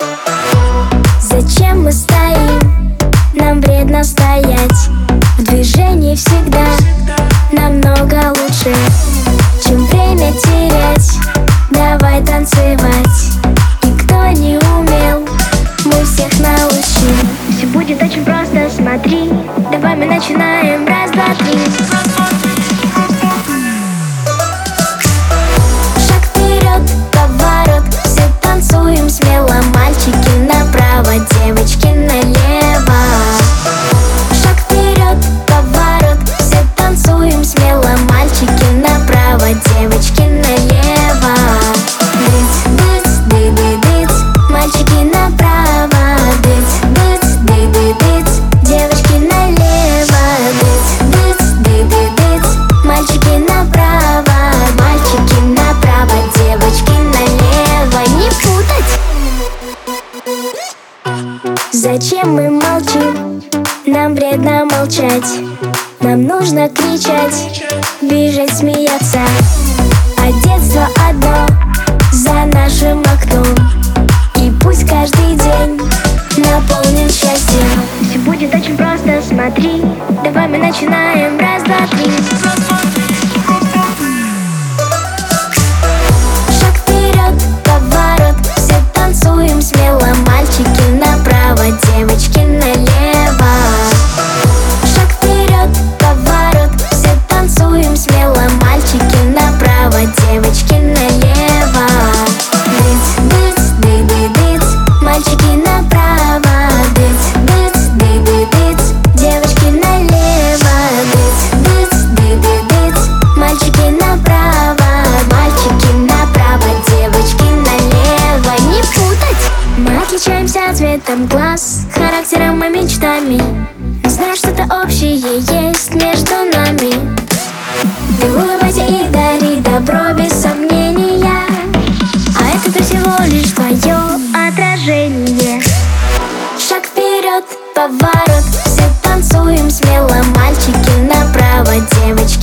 Зачем мы стоим? Нам вредно стоять. В движении всегда намного лучше, чем время терять. Давай танцевать. И кто не умел, мы всех научим. Все будет очень просто, смотри. Давай мы начинаем. Раз, два, три. Шаг вперед, поворот. Все танцуем смело. Мальчики направо, девочки налево. Шаг вперед, поворот. Все танцуем смело. Мальчики направо, девочки налево. Дыц, дыц, ды-ды-дыц. Мальчики направо. Дыц, дыц, ды-ды-дыц. Девочки налево. Дыц, дыц, ды-ды-дыц. Мальчики направо. Мальчики направо, девочки налево. Не путать! Зачем мы молчим? Нам вредно молчать. Нам нужно кричать, бежать, смеяться. А детство одно за нашим окном. И пусть каждый день наполнен счастьем. Все будет очень просто, смотри. Давай мы начинаем. Раз, два, три. Шаг вперед, поворот. Все танцуем смело. Мальчики направо, девочки налево. Шаг вперед, поворот. Все танцуем смело. Мальчики направо, девочки налево. Дыц, дыц, ды-ды-дыц. Мальчики направо. Дыц, дыц, ды-ды-дыц. Девочки налево. Дыц, дыц, ды-ды-дыц. Мальчики направо. Мальчики направо, девочки налево. Не путать! Мы отличаемся цветом глаз, характером и мечтами. Но знаешь, что-то общее есть между нами. Ты улыбайся и дари добро без сомнения. А это всего лишь твое отражение. Шаг вперед, поворот. Все танцуем смело. Мальчики направо, девочки